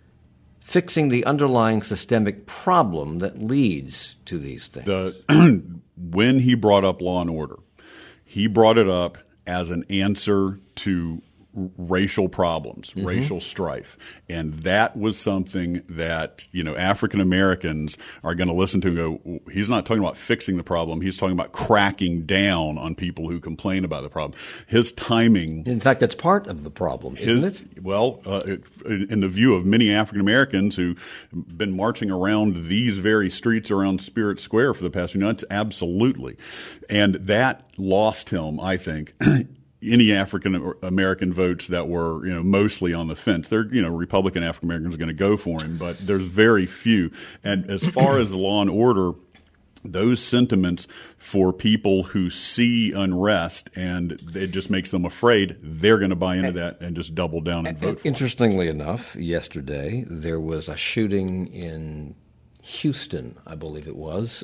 Speaker 1: fixing the underlying systemic problem that leads to these things?
Speaker 4: When he brought up law and order, he brought it up as an answer to racial problems, racial strife. And that was something that, African Americans are going to listen to and go, he's not talking about fixing the problem. He's talking about cracking down on people who complain about the problem. His timing.
Speaker 1: In fact, that's part of the problem, isn't it?
Speaker 4: Well, in the view of many African Americans who've been marching around these very streets around Spirit Square for the past few months, absolutely. And that lost him, I think, any African American votes that were, mostly on the fence. They're, Republican African Americans are going to go for him, but there's very few. And as far as the law and order, those sentiments for people who see unrest and it just makes them afraid, they're going to buy into that and just double down and vote for it.
Speaker 1: Interestingly enough, yesterday there was a shooting in Houston, I believe it was.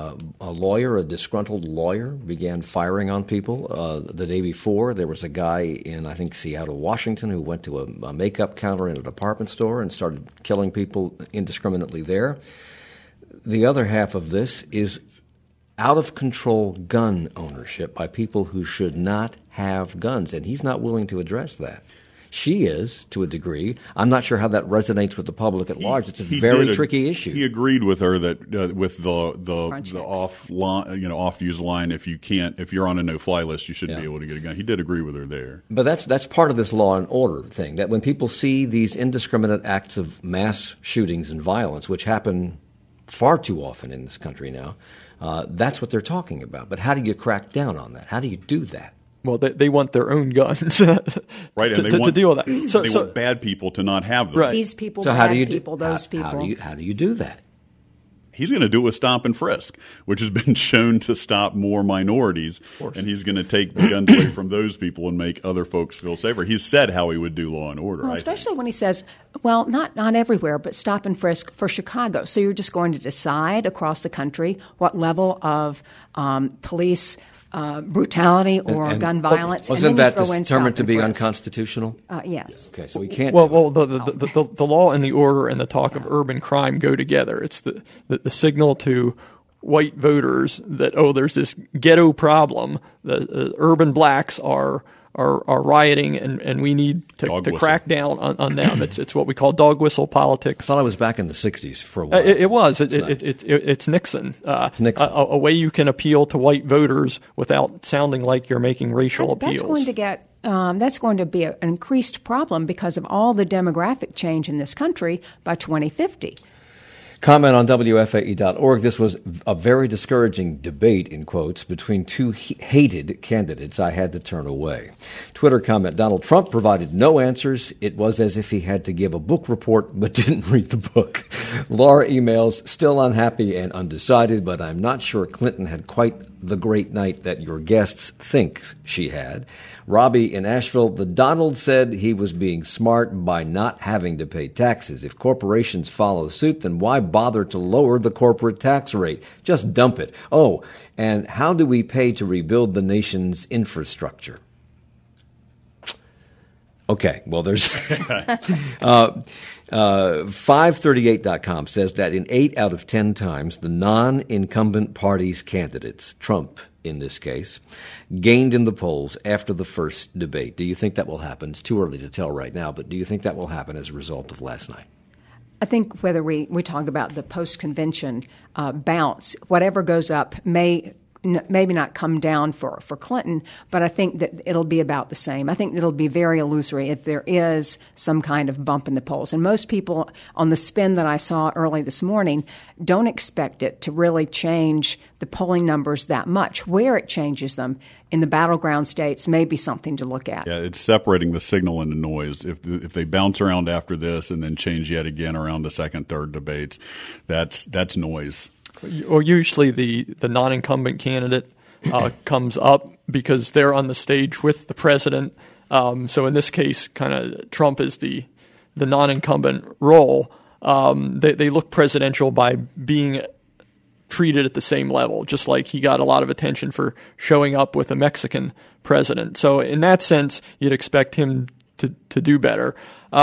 Speaker 1: A disgruntled lawyer, began firing on people. The day before, there was a guy in, I think, Seattle, Washington, who went to a makeup counter in a department store and started killing people indiscriminately there. The other half of this is out-of-control gun ownership by people who should not have guns, and he's not willing to address that. She is, to a degree. I'm not sure how that resonates with the public at large. It's a very tricky issue.
Speaker 4: He agreed with her that with the off-use line, if you're on a no-fly list, you shouldn't be able to get a gun. He did agree with her there.
Speaker 1: But that's part of this law and order thing, that when people see these indiscriminate acts of mass shootings and violence, which happen far too often in this country now, that's what they're talking about. But how do you crack down on that? How do you do that?
Speaker 3: Well, they want their own guns
Speaker 4: right, and
Speaker 3: to deal with that.
Speaker 4: They want bad people to not have them.
Speaker 3: Right.
Speaker 2: These people,
Speaker 1: so
Speaker 2: bad people, those people.
Speaker 1: How do you do that?
Speaker 4: He's going to do it with stop and frisk, which has been shown to stop more minorities, and he's going to take the guns away from those people and make other folks feel safer. He's said how he would do law and order.
Speaker 2: Well, especially when he says, well, not everywhere, but stop and frisk for Chicago. So you're just going to decide across the country what level of police brutality or gun violence.
Speaker 1: Wasn't that determined to be unconstitutional?
Speaker 2: Yes.
Speaker 1: Okay, so we can't.
Speaker 3: Well, the law and the order and the talk of urban crime go together. It's the signal to white voters that, there's this ghetto problem. The urban blacks are rioting, and we need to crack down on them. It's what we call dog whistle politics.
Speaker 1: I thought I was back in the 60s for a while.
Speaker 3: It was. It's Nixon.
Speaker 1: It's Nixon.
Speaker 3: A way you can appeal to white voters without sounding like you're making racial appeals.
Speaker 2: That's going to be an increased problem because of all the demographic change in this country by 2050.
Speaker 1: Comment on WFAE.org. This was a very discouraging debate, in quotes, between two hated candidates. I had to turn away. Twitter comment, Donald Trump provided no answers. It was as if he had to give a book report but didn't read the book. Laura emails, still unhappy and undecided, but I'm not sure Clinton had quite the great night that your guests think she had. Robbie in Asheville, the Donald said he was being smart by not having to pay taxes. If corporations follow suit, then why bother to lower the corporate tax rate? Just dump it. Oh, and how do we pay to rebuild the nation's infrastructure? Okay, well, there's 538.com says that in 8 out of 10 times, the non-incumbent party's candidates, Trump in this case, gained in the polls after the first debate. Do you think that will happen? It's too early to tell right now, but do you think that will happen as a result of last night?
Speaker 2: I think whether we talk about the post-convention bounce, whatever goes up may maybe not come down for Clinton, but I think that it'll be about the same. I think it'll be very illusory if there is some kind of bump in the polls. And most people on the spin that I saw early this morning don't expect it to really change the polling numbers that much. Where it changes them in the battleground states may be something to look at.
Speaker 4: Yeah, it's separating the signal and the noise. If they bounce around after this and then change yet again around the second, third debates, that's noise.
Speaker 3: Or usually the non-incumbent candidate comes up because they're on the stage with the president. So in this case, kind of Trump is the non-incumbent role. They look presidential by being treated at the same level, just like he got a lot of attention for showing up with a Mexican president. So in that sense, you'd expect him to do better.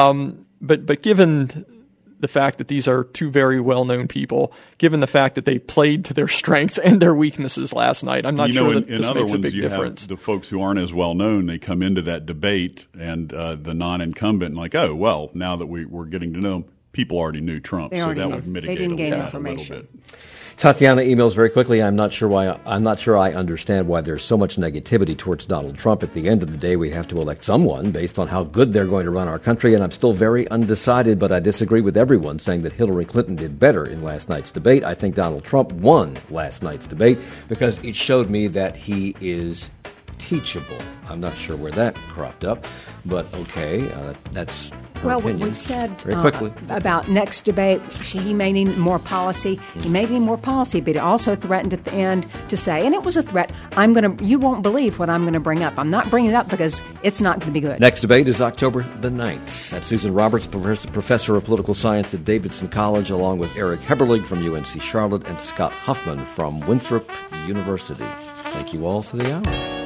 Speaker 3: But given the fact that these are two very well-known people, given the fact that they played to their strengths and their weaknesses last night, I'm not sure that this makes a big difference.
Speaker 4: Have the folks who aren't as well-known, they come into that debate and the non-incumbent like, oh, well, now that we're getting to know them, people already knew Trump, so that would mitigate a little bit.
Speaker 1: Tatiana emails very quickly. I'm not sure I understand why there's so much negativity towards Donald Trump. At the end of the day, we have to elect someone based on how good they're going to run our country, and I'm still very undecided, but I disagree with everyone saying that Hillary Clinton did better in last night's debate. I think Donald Trump won last night's debate because it showed me that he is teachable. I'm not sure where that cropped up, but okay, that's her opinion.
Speaker 2: We've said
Speaker 1: very quickly
Speaker 2: about next debate, he may need more policy. He may need more policy, but he also threatened at the end to say, and it was a threat, you won't believe what I'm going to bring up. I'm not bringing it up because it's not going to be good.
Speaker 1: Next debate is October the 9th. That's Susan Roberts, professor of political science at Davidson College, along with Eric Heberlig from UNC Charlotte and Scott Huffman from Winthrop University. Thank you all for the hour.